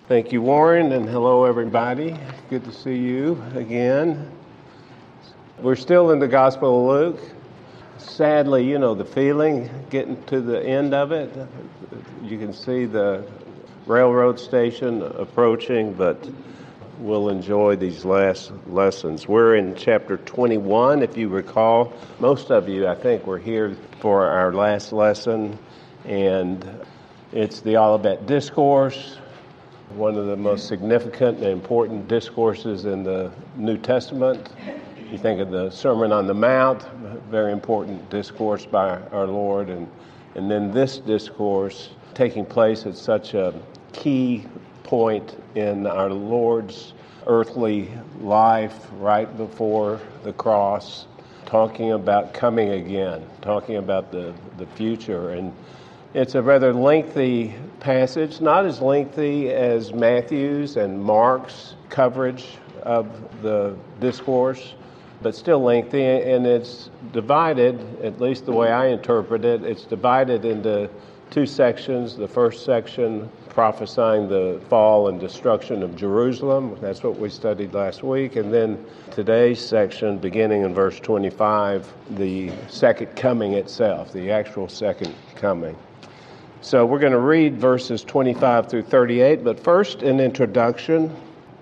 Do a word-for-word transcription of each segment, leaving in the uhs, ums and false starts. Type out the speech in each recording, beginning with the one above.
Thank you, Warren, and hello, everybody. Good to see you again. We're still in the Gospel of Luke. Sadly, you know the feeling, getting to the end of it. You can see the railroad station approaching, but we'll enjoy these last lessons. We're in chapter twenty-one, if you recall. Most of you, I think, were here for our last lesson, and it's the Olivet Discourse, one of the most significant and important discourses in the New Testament. You think of the Sermon on the Mount, very important discourse by our Lord, and, and then this discourse taking place at such a key point in our Lord's earthly life right before the cross, talking about coming again, talking about the, the future. And it's a rather lengthy passage, not as lengthy as Matthew's and Mark's coverage of the discourse, but still lengthy, and it's divided, at least the way I interpret it, it's divided into two sections. The first section prophesying the fall and destruction of Jerusalem. That's what we studied last week. And then today's section, beginning in verse twenty-five, the second coming itself, the actual second coming. So we're going to read verses twenty-five through thirty-eight, but first an introduction.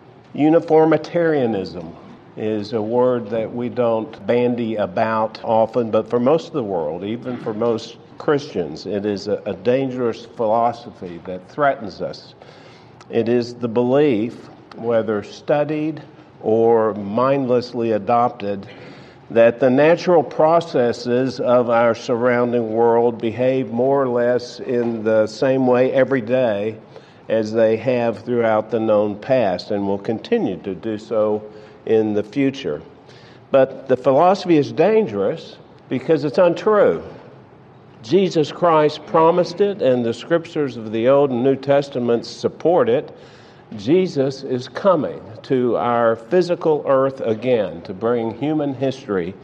Uniformitarianism is a word that we don't bandy about often, but for most of the world, even for most Christians, it is a, a dangerous philosophy that threatens us. It is the belief, whether studied or mindlessly adopted, that the natural processes of our surrounding world behave more or less in the same way every day as they have throughout the known past and will continue to do so in the future. But the philosophy is dangerous because it's untrue. Jesus Christ promised it, and the scriptures of the Old and New Testaments support it. Jesus is coming to our physical earth again to bring human history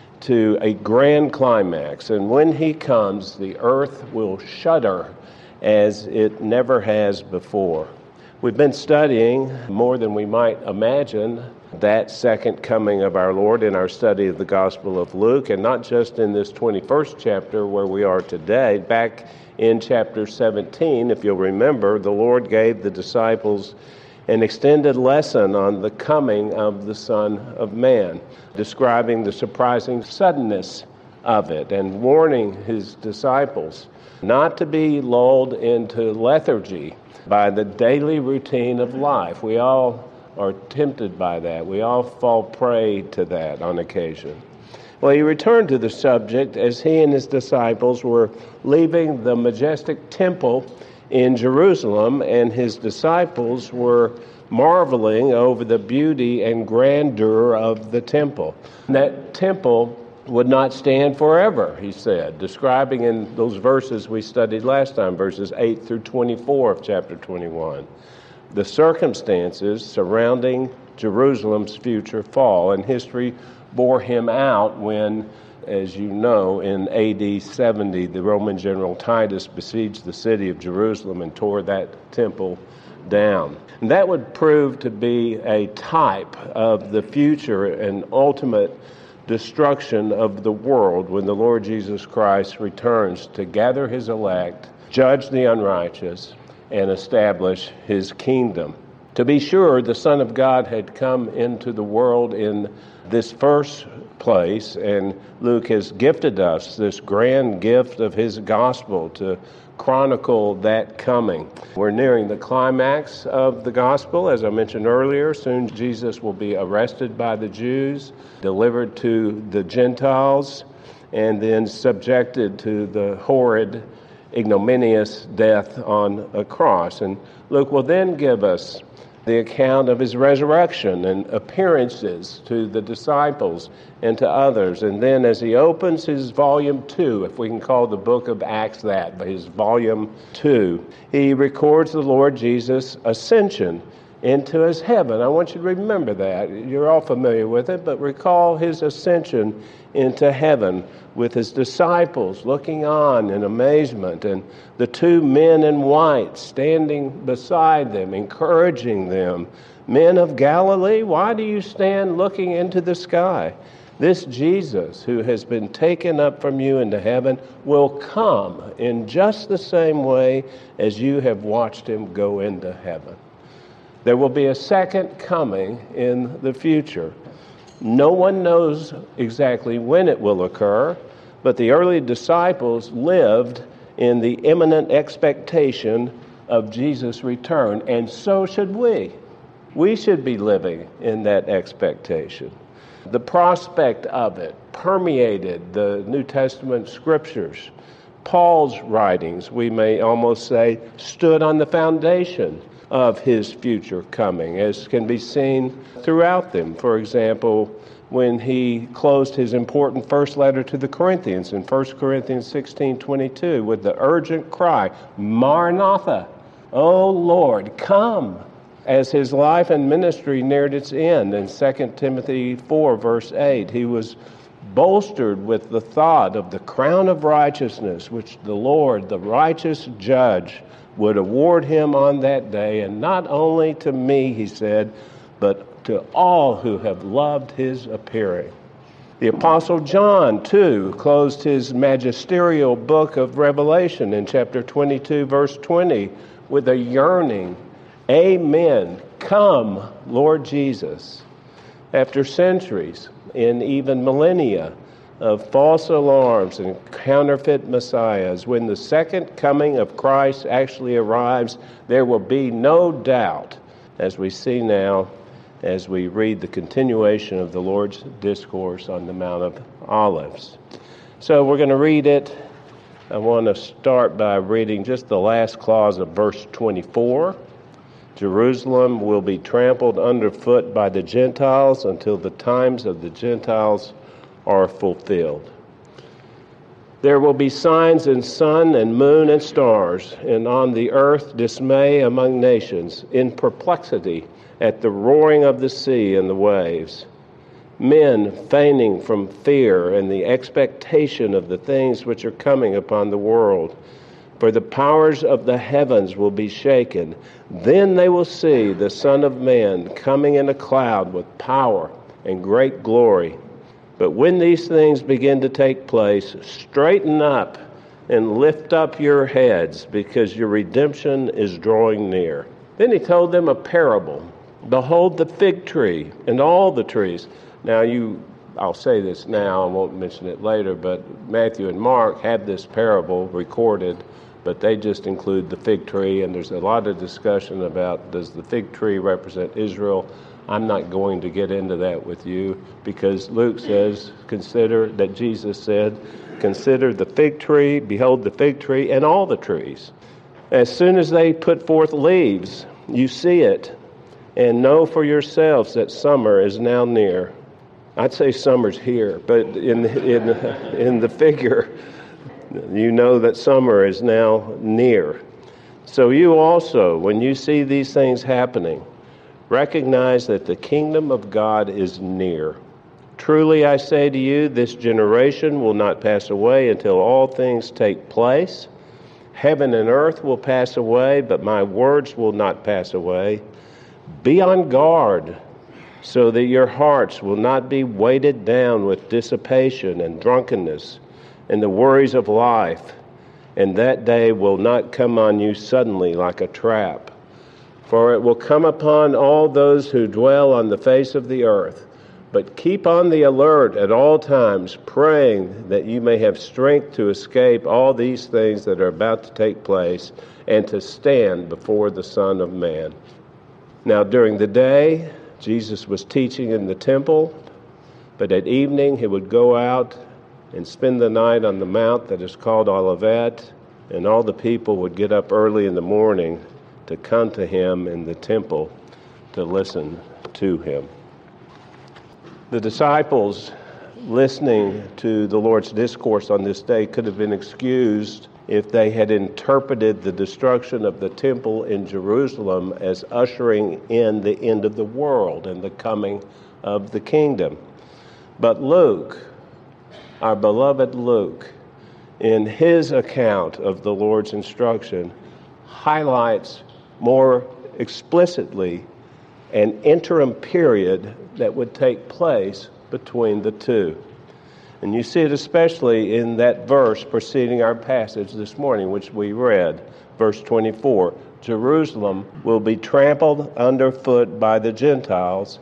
to a grand climax. And when he comes, the earth will shudder as it never has before. We've been studying more than we might imagine that second coming of our Lord in our study of the Gospel of Luke, and not just in this twenty-first chapter where we are today. Back in chapter seventeen, if you'll remember, the Lord gave the disciples an extended lesson on the coming of the Son of Man, describing the surprising suddenness of it and warning his disciples not to be lulled into lethargy by the daily routine of life. We all are tempted by that. We all fall prey to that on occasion. Well, he returned to the subject as he and his disciples were leaving the majestic temple in Jerusalem, and his disciples were marveling over the beauty and grandeur of the temple. And that temple would not stand forever, he said, describing in those verses we studied last time, verses eight through twenty-four of chapter twenty-one, the circumstances surrounding Jerusalem's future fall. And history bore him out when, as you know, in A D seventy, the Roman general Titus besieged the city of Jerusalem and tore that temple down. And that would prove to be a type of the future and ultimate destruction of the world when the Lord Jesus Christ returns to gather his elect, judge the unrighteous, and establish his kingdom. To be sure, the Son of God had come into the world in this first place, and Luke has gifted us this grand gift of his gospel to chronicle that coming. We're nearing the climax of the gospel. As I mentioned earlier, soon Jesus will be arrested by the Jews, delivered to the Gentiles, and then subjected to the horrid, ignominious death on a cross. And Luke will then give us the account of his resurrection and appearances to the disciples and to others. And then as he opens his volume two, if we can call the book of Acts that, but his volume two, he records the Lord Jesus' ascension into his heaven. I want you to remember that. You're all familiar with it, but recall his ascension into heaven with his disciples looking on in amazement, and the two men in white standing beside them, encouraging them. Men of Galilee, why do you stand looking into the sky? This Jesus who has been taken up from you into heaven will come in just the same way as you have watched him go into heaven. There will be a second coming in the future. No one knows exactly when it will occur, but the early disciples lived in the imminent expectation of Jesus' return, and so should we. We should be living in that expectation. The prospect of it permeated the New Testament scriptures. Paul's writings, we may almost say, stood on the foundation of his future coming, as can be seen throughout them. For example, when he closed his important first letter to the Corinthians in First Corinthians sixteen twenty-two with the urgent cry, Maranatha, O Lord, come, as his life and ministry neared its end. In Second Timothy four, verse eight, he was bolstered with the thought of the crown of righteousness, which the Lord, the righteous judge, would award him on that day, and not only to me, he said, but to all who have loved his appearing. The Apostle John, too, closed his magisterial book of Revelation in chapter twenty-two, verse twenty, with a yearning, Amen, come, Lord Jesus. After centuries and even millennia of false alarms and counterfeit messiahs, when the second coming of Christ actually arrives, there will be no doubt, as we see now, as we read the continuation of the Lord's discourse on the Mount of Olives. So we're going to read it. I want to start by reading just the last clause of verse twenty-four. Jerusalem will be trampled underfoot by the Gentiles until the times of the Gentiles are fulfilled. There will be signs in sun and moon and stars, and on the earth dismay among nations, in perplexity at the roaring of the sea and the waves. Men fainting from fear and the expectation of the things which are coming upon the world. For the powers of the heavens will be shaken. Then they will see the Son of Man coming in a cloud with power and great glory. But when these things begin to take place, straighten up and lift up your heads, because your redemption is drawing near. Then he told them a parable. Behold the fig tree and all the trees. Now you, I'll say this now, I won't mention it later, but Matthew and Mark have this parable recorded, but they just include the fig tree, and there's a lot of discussion about, does the fig tree represent Israel? I'm not going to get into that with you, because Luke says, consider, that Jesus said, consider the fig tree, behold the fig tree, and all the trees. As soon as they put forth leaves, you see it, and know for yourselves that summer is now near. I'd say summer's here, but in in in the figure, you know that summer is now near. So you also, when you see these things happening, recognize that the kingdom of God is near. Truly I say to you, this generation will not pass away until all things take place. Heaven and earth will pass away, but my words will not pass away. Be on guard, so that your hearts will not be weighted down with dissipation and drunkenness and the worries of life, and that day will not come on you suddenly like a trap. For it will come upon all those who dwell on the face of the earth. But keep on the alert at all times, praying that you may have strength to escape all these things that are about to take place and to stand before the Son of Man. Now during the day, Jesus was teaching in the temple, but at evening he would go out and spend the night on the mount that is called Olivet, and all the people would get up early in the morning to come to him in the temple to listen to him. The disciples listening to the Lord's discourse on this day could have been excused if they had interpreted the destruction of the temple in Jerusalem as ushering in the end of the world and the coming of the kingdom. But Luke, our beloved Luke, in his account of the Lord's instruction, highlights more explicitly an interim period that would take place between the two. And you see it especially in that verse preceding our passage this morning, which we read, verse twenty-four. Jerusalem will be trampled underfoot by the Gentiles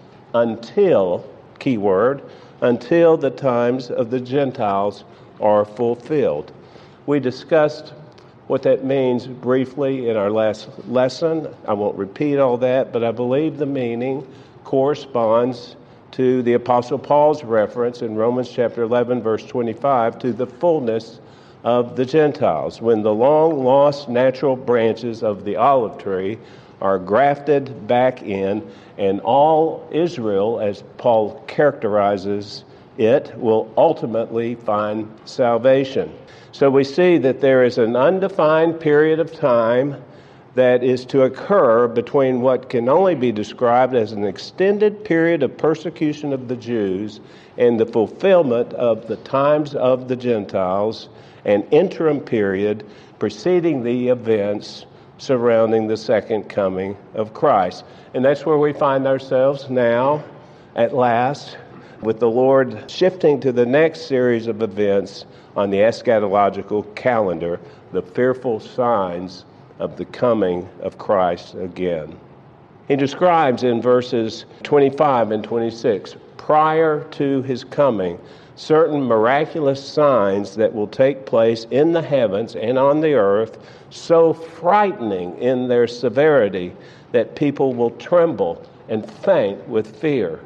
until, key word, until the times of the Gentiles are fulfilled. We discussed what that means briefly in our last lesson. I won't repeat all that, but I believe the meaning corresponds to the Apostle Paul's reference in Romans chapter eleven, verse twenty-five, to the fullness of the Gentiles, when the long-lost natural branches of the olive tree are grafted back in, and all Israel, as Paul characterizes it, will ultimately find salvation. So we see that there is an undefined period of time that is to occur between what can only be described as an extended period of persecution of the Jews and the fulfillment of the times of the Gentiles, an interim period preceding the events surrounding the second coming of Christ. And that's where we find ourselves now, at last, with the Lord shifting to the next series of events on the eschatological calendar, the fearful signs of the coming of Christ again. He describes in verses twenty-five and twenty-six, prior to his coming, certain miraculous signs that will take place in the heavens and on the earth, so frightening in their severity that people will tremble and faint with fear.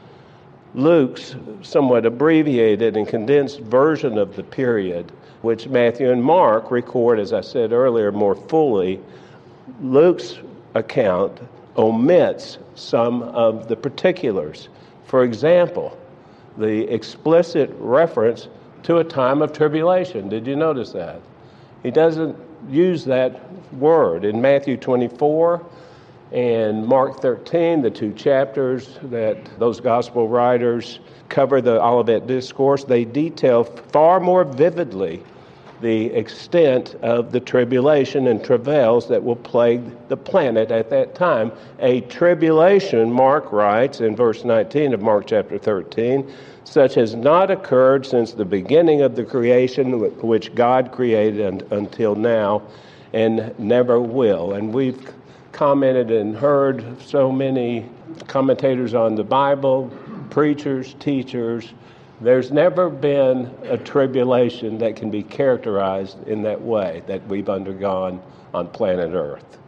Luke's somewhat abbreviated and condensed version of the period, which Matthew and Mark record, as I said earlier, more fully, Luke's account omits some of the particulars. For example, the explicit reference to a time of tribulation. Did you notice that? He doesn't use that word. In Matthew twenty-four and Mark thirteen, the two chapters that those gospel writers cover the Olivet Discourse, they detail far more vividly the extent of the tribulation and travails that will plague the planet at that time. A tribulation, Mark writes in verse nineteen of Mark chapter thirteen, such has not occurred since the beginning of the creation which God created until now, and never will. And we've commented and heard so many commentators on the Bible, preachers, teachers. There's never been a tribulation that can be characterized in that way that we've undergone on planet Earth.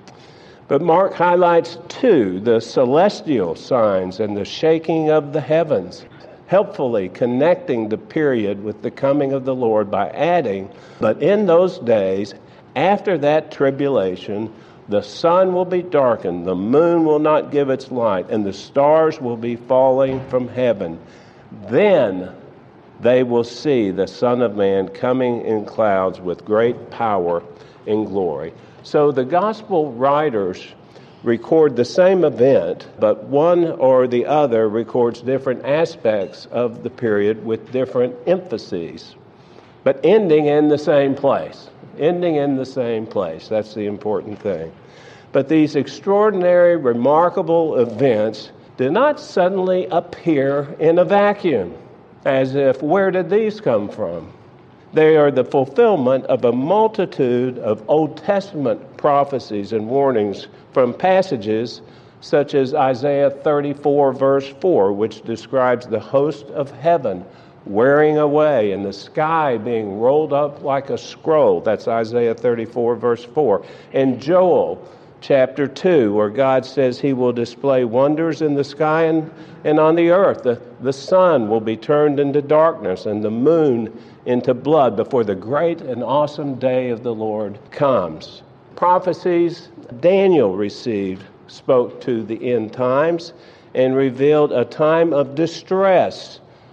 But Mark highlights, too, the celestial signs and the shaking of the heavens, helpfully connecting the period with the coming of the Lord by adding, but in those days, after that tribulation, the sun will be darkened, the moon will not give its light, and the stars will be falling from heaven. Then they will see the Son of Man coming in clouds with great power and glory. So the gospel writers record the same event, but one or the other records different aspects of the period with different emphases, but ending in the same place. Ending in the same place. That's the important thing. But these extraordinary, remarkable events did not suddenly appear in a vacuum, as if, where did these come from? They are the fulfillment of a multitude of Old Testament prophecies and warnings from passages such as Isaiah thirty-four, verse four, which describes the host of heaven wearing away and the sky being rolled up like a scroll. That's Isaiah thirty-four, verse four. And Joel chapter two, where God says he will display wonders in the sky and, and on the earth. The, the sun will be turned into darkness and the moon into blood before the great and awesome day of the Lord comes. Prophecies Daniel received spoke to the end times and revealed a time of distress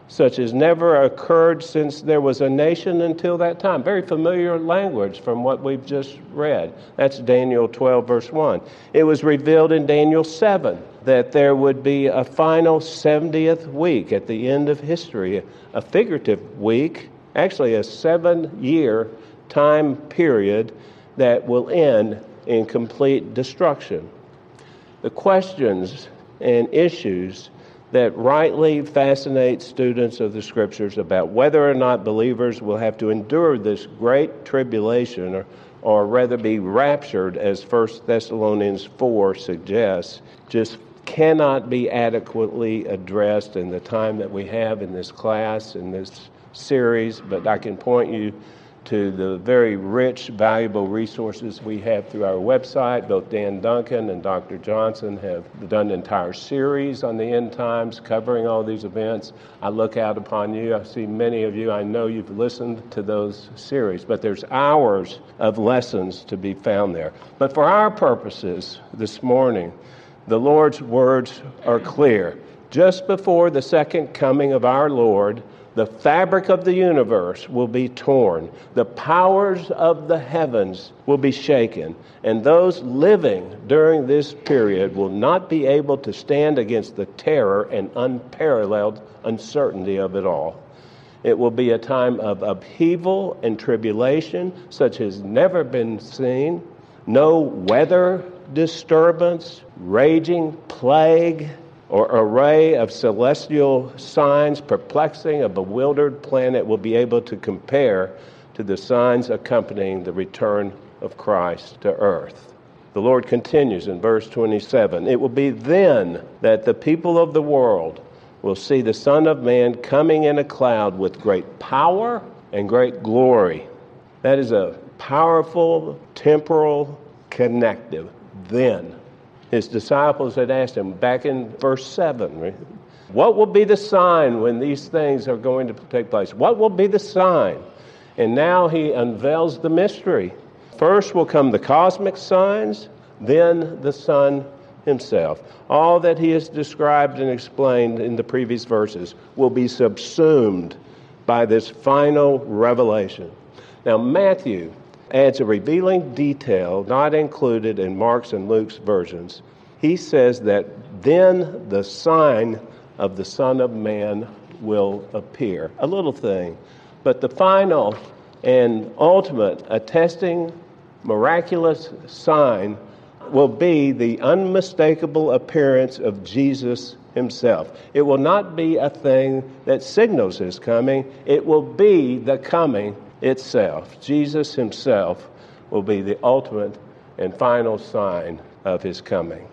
such as never occurred since there was a nation until that time. Very familiar language from what we've just read. That's Daniel twelve, verse one. It was revealed in Daniel seven that there would be a final seventieth week at the end of history, a figurative week, actually a seven-year time period that will end in complete destruction. The questions and issues that rightly fascinate students of the Scriptures about whether or not believers will have to endure this great tribulation, or, or rather be raptured, as First Thessalonians four suggests, just cannot be adequately addressed in the time that we have in this class, in this series. But I can point you to the very rich, valuable resources we have through our website. Both Dan Duncan and Doctor Johnson have done an entire series on the end times covering all these events. I look out upon you. I see many of you. I know you've listened to those series, but there's hours of lessons to be found there. But for our purposes this morning, the Lord's words are clear. Just before the second coming of our Lord, the fabric of the universe will be torn. The powers of the heavens will be shaken. And those living during this period will not be able to stand against the terror and unparalleled uncertainty of it all. It will be a time of upheaval and tribulation such as never been seen. No weather disturbance, raging plague, or array of celestial signs perplexing a bewildered planet will be able to compare to the signs accompanying the return of Christ to earth. The Lord continues in verse twenty-seven, "It will be then that the people of the world will see the Son of Man coming in a cloud with great power and great glory." That is a powerful temporal connective. Then. His disciples had asked him back in verse seven, right? What will be the sign when these things are going to take place? What will be the sign? And now he unveils the mystery. First will come the cosmic signs, then the Son himself. All that he has described and explained in the previous verses will be subsumed by this final revelation. Now, Matthew adds a revealing detail not included in Mark's and Luke's versions. He says that then the sign of the Son of Man will appear. A little thing, but the final and ultimate attesting miraculous sign will be the unmistakable appearance of Jesus himself. It will not be a thing that signals his coming. It will be the coming itself. Jesus himself will be the ultimate and final sign of his coming.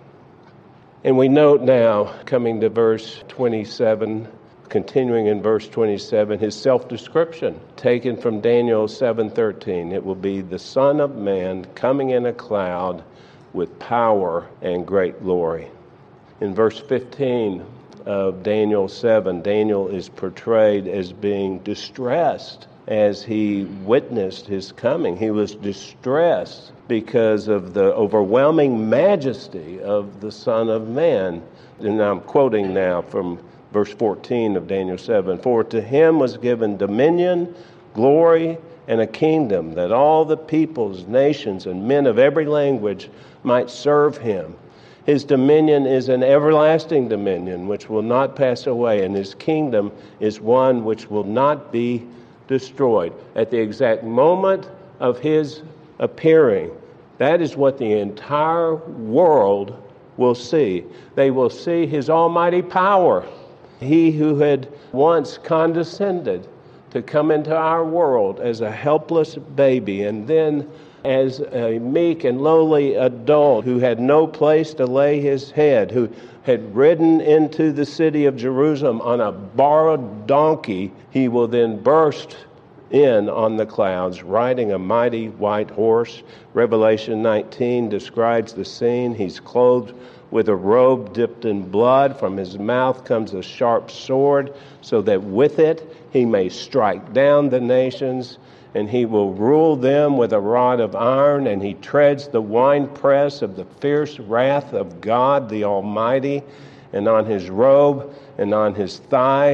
And we note now, coming to verse twenty-seven, continuing in verse twenty-seven, his self-description taken from Daniel seven thirteen. It will be the Son of Man coming in a cloud with power and great glory. In verse fifteen of Daniel seven, Daniel is portrayed as being distressed as he witnessed his coming. He was distressed because of the overwhelming majesty of the Son of Man. And I'm quoting now from verse fourteen of Daniel seven. "For to him was given dominion, glory, and a kingdom, that all the peoples, nations, and men of every language might serve him. His dominion is an everlasting dominion which will not pass away, and his kingdom is one which will not be destroyed." At the exact moment of his appearing, that is what the entire world will see. They will see his almighty power. He who had once condescended to come into our world as a helpless baby, and then as a meek and lowly adult who had no place to lay his head, who had ridden into the city of Jerusalem on a borrowed donkey, he will then burst in on the clouds, riding a mighty white horse. Revelation nineteen describes the scene. He's clothed with a robe dipped in blood. From his mouth comes a sharp sword, so that with it he may strike down the nations, and he will rule them with a rod of iron, and he treads the winepress of the fierce wrath of God the Almighty. And on his robe and on his thigh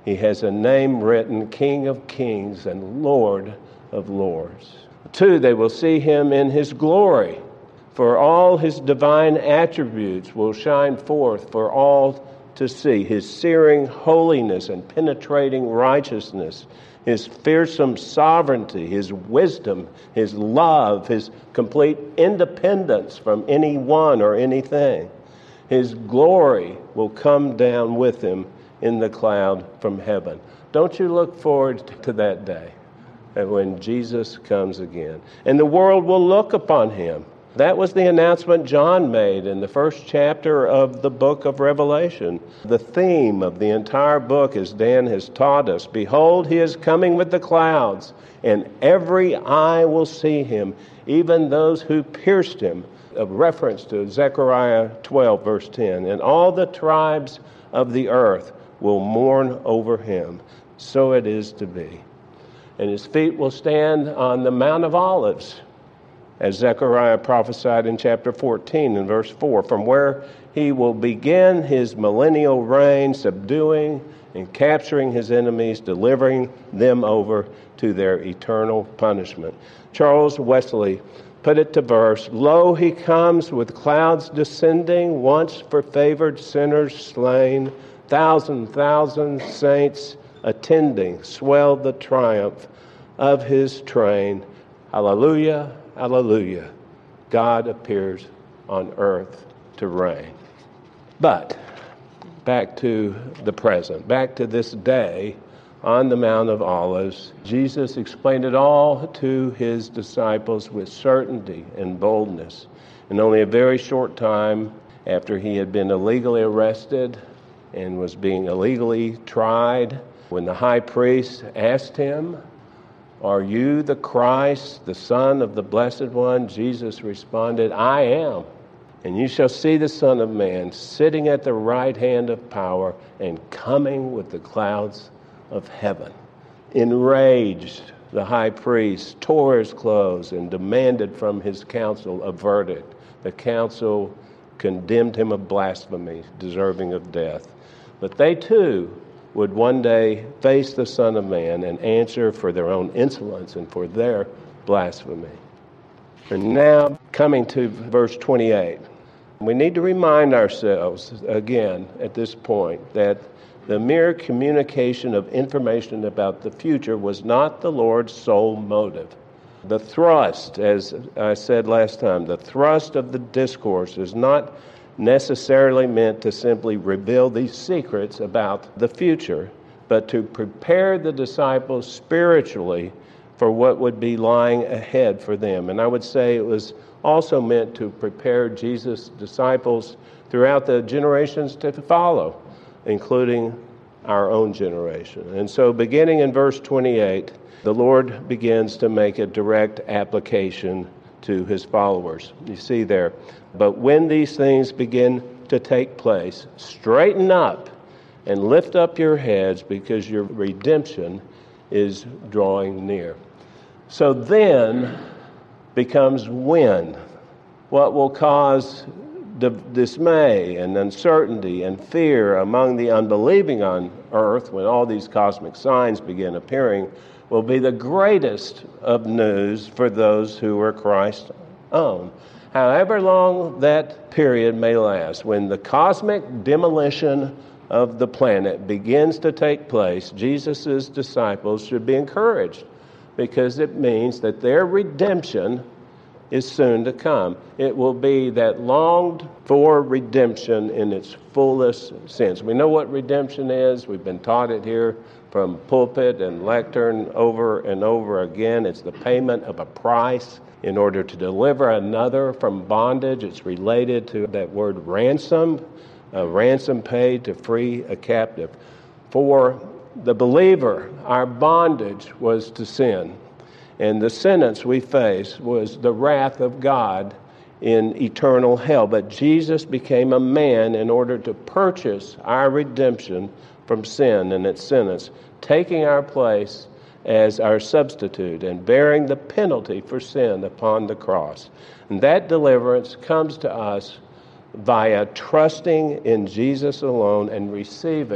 He has a name written, King of Kings and Lord of Lords. Two, they will see him in his glory, for all his divine attributes will shine forth for all to see. His searing holiness and penetrating righteousness, his fearsome sovereignty, his wisdom, his love, his complete independence from anyone or anything. His glory will come down with him in the cloud from heaven. Don't you look forward to that day when Jesus comes again? And the world will look upon him. That was the announcement John made in the first chapter of the book of Revelation. The theme of the entire book, as Dan has taught us, behold, he is coming with the clouds, and every eye will see him, even those who pierced him. A reference to Zechariah twelve, verse ten. And all the tribes of the earth will mourn over him. So it is to be. And his feet will stand on the Mount of Olives, as Zechariah prophesied in chapter fourteen and verse four, from where he will begin his millennial reign, subduing and capturing his enemies, delivering them over to their eternal punishment. Charles Wesley put it to verse, lo, he comes with clouds descending, once for favored sinners slain, thousand, thousand saints attending, swell the triumph of his train. Hallelujah, hallelujah. God appears on earth to reign. But back to the present, back to this day on the Mount of Olives, Jesus explained it all to his disciples with certainty and boldness. In only a very short time after he had been illegally arrested and was being illegally tried, when the high priest asked him, are you the Christ, the Son of the Blessed One? Jesus responded, I am. And you shall see the Son of Man sitting at the right hand of power and coming with the clouds of heaven. Enraged, the high priest tore his clothes and demanded from his council a verdict. The council condemned him of blasphemy, deserving of death. But they too would one day face the Son of Man and answer for their own insolence and for their blasphemy. And now, coming to verse twenty-eight, we need to remind ourselves again at this point that the mere communication of information about the future was not the Lord's sole motive. The thrust, as I said last time, the thrust of the discourse is not necessarily meant to simply reveal these secrets about the future, but to prepare the disciples spiritually for what would be lying ahead for them. And I would say it was also meant to prepare Jesus' disciples throughout the generations to follow, including our own generation. And so beginning in verse twenty-eight, the Lord begins to make a direct application to his followers. You see there, but when these things begin to take place, straighten up and lift up your heads, because your redemption is drawing near. So then becomes when. What will cause dismay and uncertainty and fear among the unbelieving on earth when all these cosmic signs begin appearing will be the greatest of news for those who are Christ's own. However long that period may last, when the cosmic demolition of the planet begins to take place, Jesus' disciples should be encouraged, because it means that their redemption is soon to come. It will be that longed for redemption in its fullest sense. We know what redemption is. We've been taught it here from pulpit and lectern over and over again. It's the payment of a price in order to deliver another from bondage. It's related to that word ransom, a ransom paid to free a captive. For the believer, our bondage was to sin. And the sentence we faced was the wrath of God in eternal hell. But Jesus became a man in order to purchase our redemption from sin and its sentence, taking our place as our substitute and bearing the penalty for sin upon the cross. And that deliverance comes to us via trusting in Jesus alone and receiving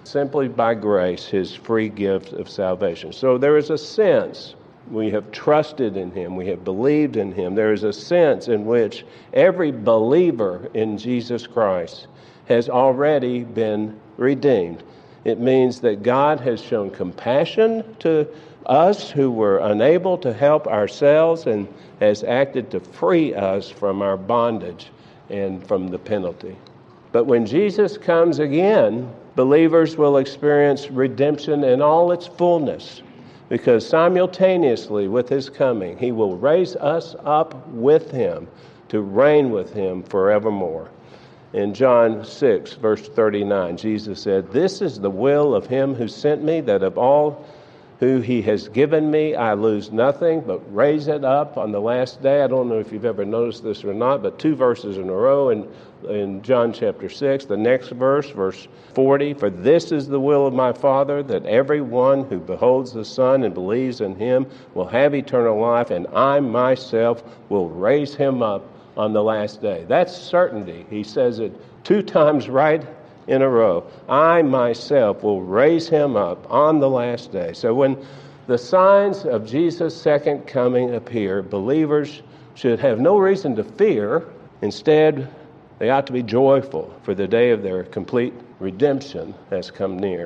simply by grace, his free gift of salvation. So there is a sense we have trusted in him, we have believed in him. There is a sense in which every believer in Jesus Christ has already been redeemed. It means that God has shown compassion to us who were unable to help ourselves and has acted to free us from our bondage and from the penalty. But when Jesus comes again, believers will experience redemption in all its fullness, because simultaneously with his coming, he will raise us up with him to reign with him forevermore. In John six, verse thirty-nine, Jesus said, "This is the will of him who sent me, that of all who he has given me, I lose nothing, but raise it up on the last day." I don't know if you've ever noticed this or not, but two verses in a row in, in John chapter six, the next verse, verse forty, "For this is the will of my Father, that everyone who beholds the Son and believes in him will have eternal life, and I myself will raise him up on the last day." That's certainty. He says it two times right in a row. "I myself will raise him up on the last day." So when the signs of Jesus' second coming appear, believers should have no reason to fear. Instead, they ought to be joyful, for the day of their complete redemption has come near.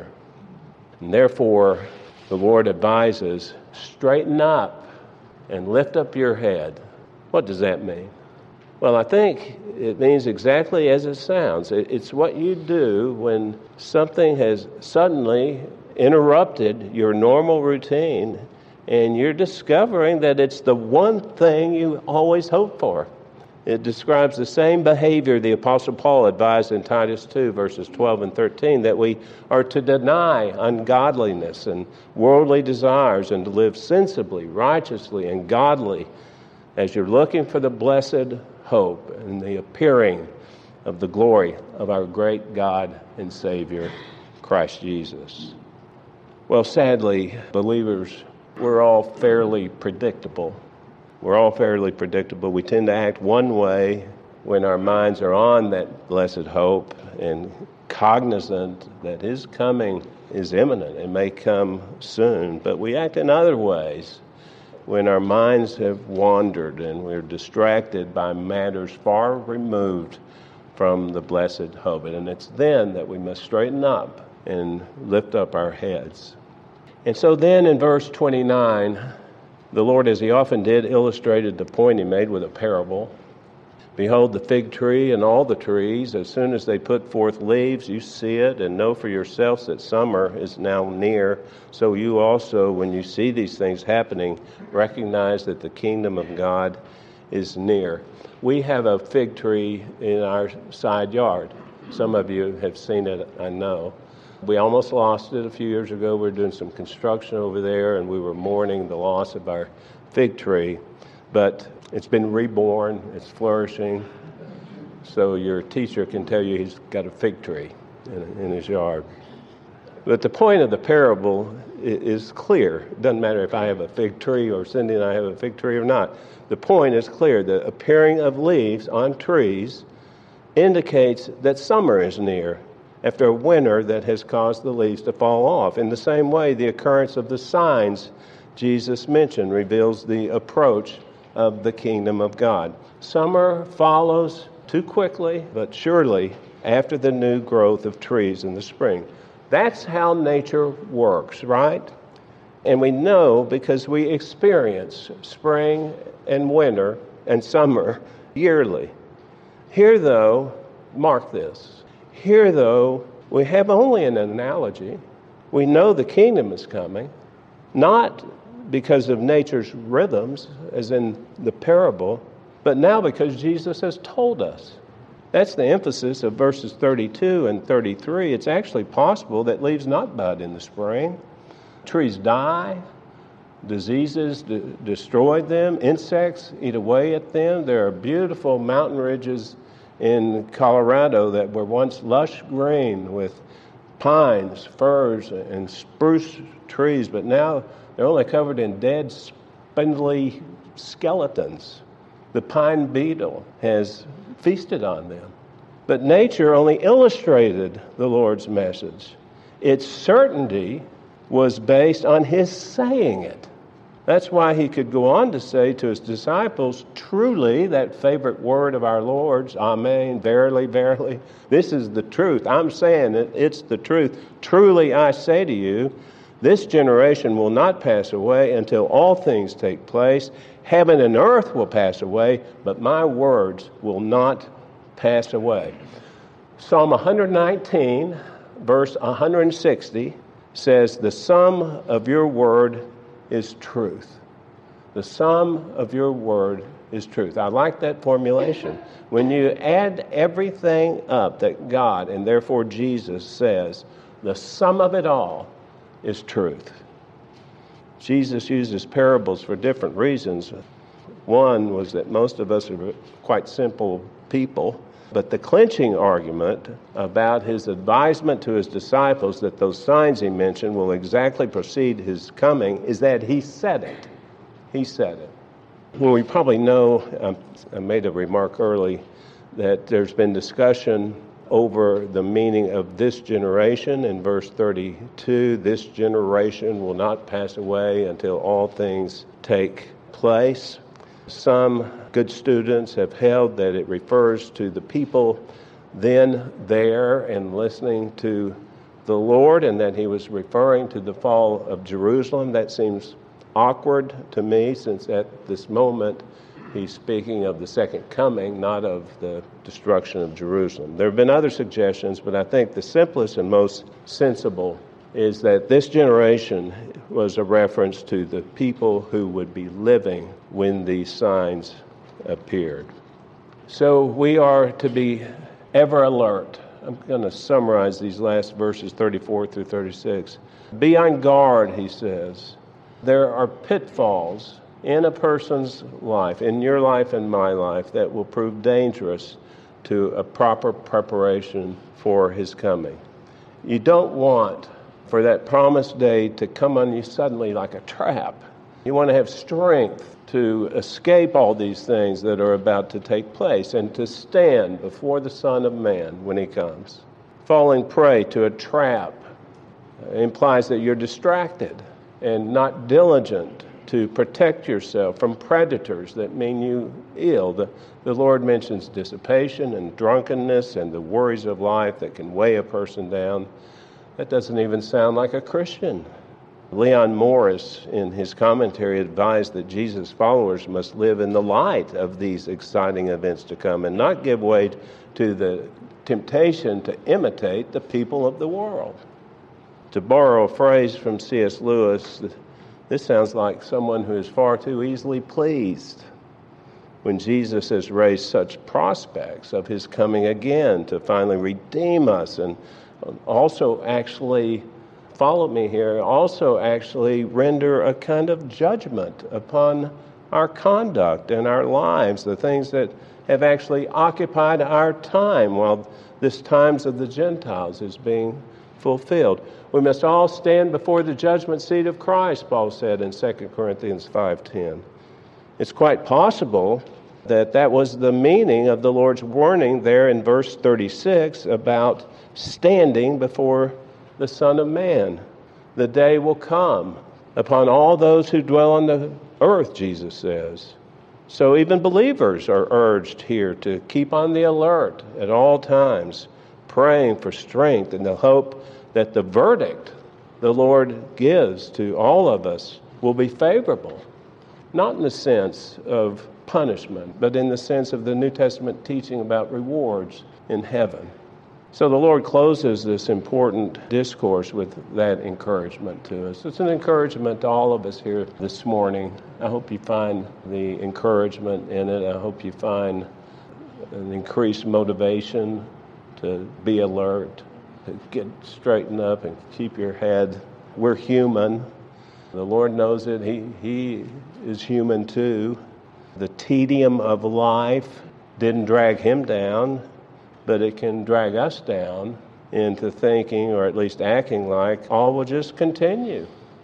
And therefore, the Lord advises, straighten up and lift up your head. What does that mean? Well, I think it means exactly as it sounds. It's what you do when something has suddenly interrupted your normal routine and you're discovering that it's the one thing you always hope for. It describes the same behavior the Apostle Paul advised in Titus two, verses twelve and thirteen, that we are to deny ungodliness and worldly desires and to live sensibly, righteously, and godly as you're looking for the blessed hope and the appearing of the glory of our great God and Savior, Christ Jesus. Well, sadly, believers, we're all fairly predictable. We're all fairly predictable. We tend to act one way when our minds are on that blessed hope and cognizant that his coming is imminent and may come soon. But we act in other ways when our minds have wandered and we're distracted by matters far removed from the blessed hope. And it's then that we must straighten up and lift up our heads. And so then in verse twenty-nine, the Lord, as he often did, illustrated the point he made with a parable. "Behold the fig tree and all the trees, as soon as they put forth leaves, you see it, and know for yourselves that summer is now near. So you also, when you see these things happening, recognize that the kingdom of God is near." We have a fig tree in our side yard. Some of you have seen it, I know. We almost lost it a few years ago. We were doing some construction over there, and we were mourning the loss of our fig tree. But it's been reborn, it's flourishing, so your teacher can tell you he's got a fig tree in, in his yard. But the point of the parable is clear. It doesn't matter if I have a fig tree or Cindy and I have a fig tree or not. The point is clear. The appearing of leaves on trees indicates that summer is near, after a winter that has caused the leaves to fall off. In the same way, the occurrence of the signs Jesus mentioned reveals the approach of the kingdom of God. Summer follows too quickly, but surely, after the new growth of trees in the spring. That's how nature works, right? And we know because we experience spring and winter and summer yearly. Here, though, mark this. Here, though, we have only an analogy. We know the kingdom is coming, not because of nature's rhythms, as in the parable, but now because Jesus has told us. That's the emphasis of verses thirty-two and thirty-three. It's actually possible that leaves not bud in the spring. Trees die, diseases de- destroy them, insects eat away at them. There are beautiful mountain ridges in Colorado that were once lush green with pines, firs, and spruce trees, but now they're only covered in dead, spindly skeletons. The pine beetle has feasted on them. But nature only illustrated the Lord's message. its certainty was based on his saying it. That's why he could go on to say to his disciples, truly, that favorite word of our Lord's, amen, verily, verily, this is the truth. I'm saying it, it's the truth. Truly, I say to you, this generation will not pass away until all things take place. Heaven and earth will pass away, but my words will not pass away. Psalm one nineteen, verse one sixty, says, the sum of your word is truth. The sum of your word is truth. I like that formulation. When you add everything up that God and therefore Jesus says, the sum of it all is truth. Jesus uses parables for different reasons. One was that most of us are quite simple people, but the clinching argument about his advisement to his disciples that those signs he mentioned will exactly precede his coming is that he said it. He said it. Well, we probably know, um, I made a remark early, that there's been discussion over the meaning of this generation in verse thirty-two. This generation will not pass away until all things take place. Some good students have held that it refers to the people then there and listening to the Lord, and that he was referring to the fall of Jerusalem. That seems awkward to me, since at this moment he's speaking of the second coming, not of the destruction of Jerusalem. There have been other suggestions, but I think the simplest and most sensible is that this generation was a reference to the people who would be living when these signs appeared. So we are to be ever alert. I'm going to summarize these last verses, thirty-four through thirty-six. Be on guard, he says. There are pitfalls in a person's life, in your life and my life, that will prove dangerous to a proper preparation for his coming. You don't want for that promised day to come on you suddenly like a trap. You want to have strength to escape all these things that are about to take place and to stand before the Son of Man when he comes. Falling prey to a trap implies that you're distracted and not diligent to protect yourself from predators that mean you ill. The, the Lord mentions dissipation and drunkenness and the worries of life that can weigh a person down. That doesn't even sound like a Christian. Leon Morris, in his commentary, advised that Jesus' followers must live in the light of these exciting events to come and not give way to the temptation to imitate the people of the world. To borrow a phrase from C S Lewis, this sounds like someone who is far too easily pleased when Jesus has raised such prospects of his coming again to finally redeem us and also actually, follow me here, also actually render a kind of judgment upon our conduct and our lives, the things that have actually occupied our time while this times of the Gentiles is being fulfilled. We must all stand before the judgment seat of Christ, Paul said in Second Corinthians five ten. It's quite possible that that was the meaning of the Lord's warning there in verse thirty-six about standing before the Son of Man. The day will come upon all those who dwell on the earth, Jesus says. So even believers are urged here to keep on the alert at all times, praying for strength in the hope that the verdict the Lord gives to all of us will be favorable, not in the sense of punishment, but in the sense of the New Testament teaching about rewards in heaven. So the Lord closes this important discourse with that encouragement to us. It's an encouragement to all of us here this morning. I hope you find the encouragement in it. I hope you find an increased motivation to be alert, to get straightened up and keep your head. We're human. The Lord knows it. He, he is human too. The tedium of life didn't drag him down, but it can drag us down into thinking, or at least acting like, all will just continue.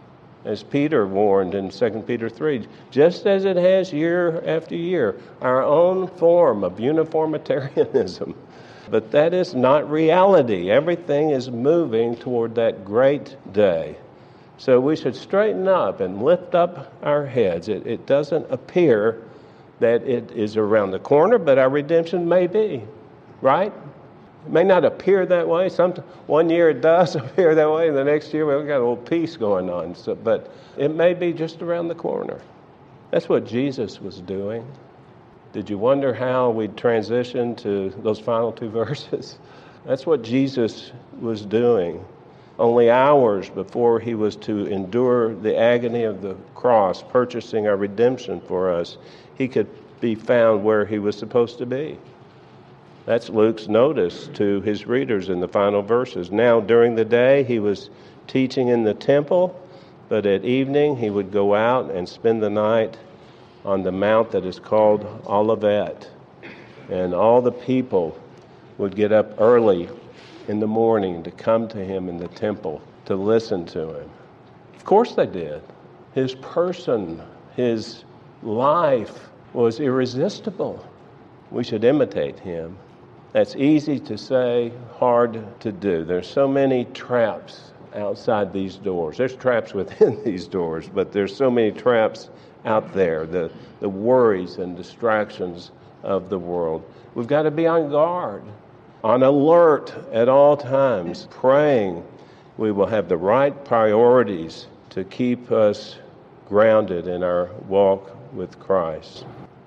as Peter warned in Second Peter three, just as it has year after year, our own form of uniformitarianism. But that is not reality. Everything is moving toward that great day. So we should straighten up and lift up our heads. It, it doesn't appear that it is around the corner, but our redemption may be, right? It may not appear that way. Some one year it does appear that way, and the next year we've got a little peace going on. So, but it may be just around the corner. That's what Jesus was doing. Did you wonder how we'd transition to those final two verses? That's what Jesus was doing. Only hours before he was to endure the agony of the cross, purchasing our redemption for us, he could be found where he was supposed to be. That's Luke's notice to his readers in the final verses. Now, during the day, he was teaching in the temple, but at evening he would go out and spend the night on the mount that is called Olivet. And all the people would get up early in the morning to come to him in the temple to listen to him. Of course they did. His person, his life was irresistible. We should imitate him. That's easy to say, hard to do. There's so many traps outside these doors. There's traps within these doors, but there's so many traps out there, the, the worries and distractions of the world. We've got to be on guard, on alert at all times, praying we will have the right priorities to keep us grounded in our walk with Christ.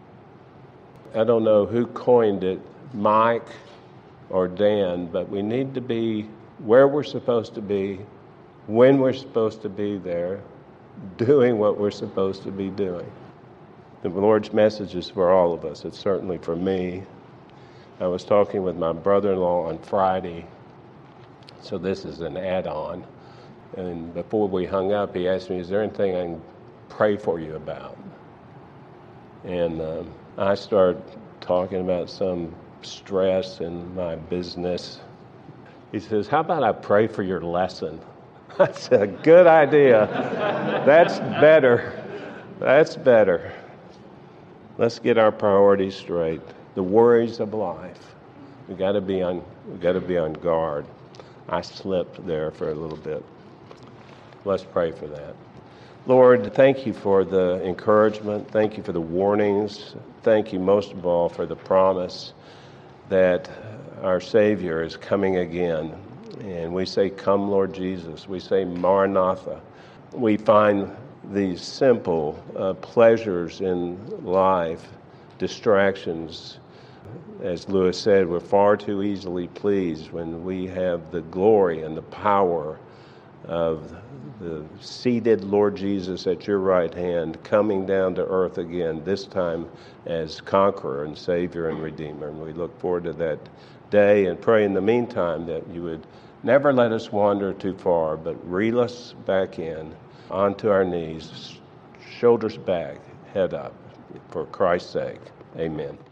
I don't know who coined it, Mike or Dan, but we need to be where we're supposed to be, when we're supposed to be there, doing what we're supposed to be doing. The Lord's message is for all of us. It's certainly for me. I was talking with my brother-in-law on Friday, so this is an add-on. And before we hung up, he asked me, is there anything I can pray for you about? And um, I started talking about some stress in my business. He says, how about I pray for your lesson? That's a good idea. That's better. That's better. Let's get our priorities straight. The worries of life. We got to be on. We got to be on guard. I slipped there for a little bit. Let's pray for that. Lord, thank you for the encouragement. Thank you for the warnings. Thank you most of all for the promise that our Savior is coming again. And we say, come, Lord Jesus. We say, Maranatha. We find these simple uh, pleasures in life, distractions. As Lewis said, we're far too easily pleased when we have the glory and the power of the seated Lord Jesus at your right hand coming down to earth again, this time as conqueror and Savior and Redeemer. And we look forward to that day and pray in the meantime that you would never let us wander too far, but reel us back in, onto our knees, shoulders back, head up, for Christ's sake. Amen.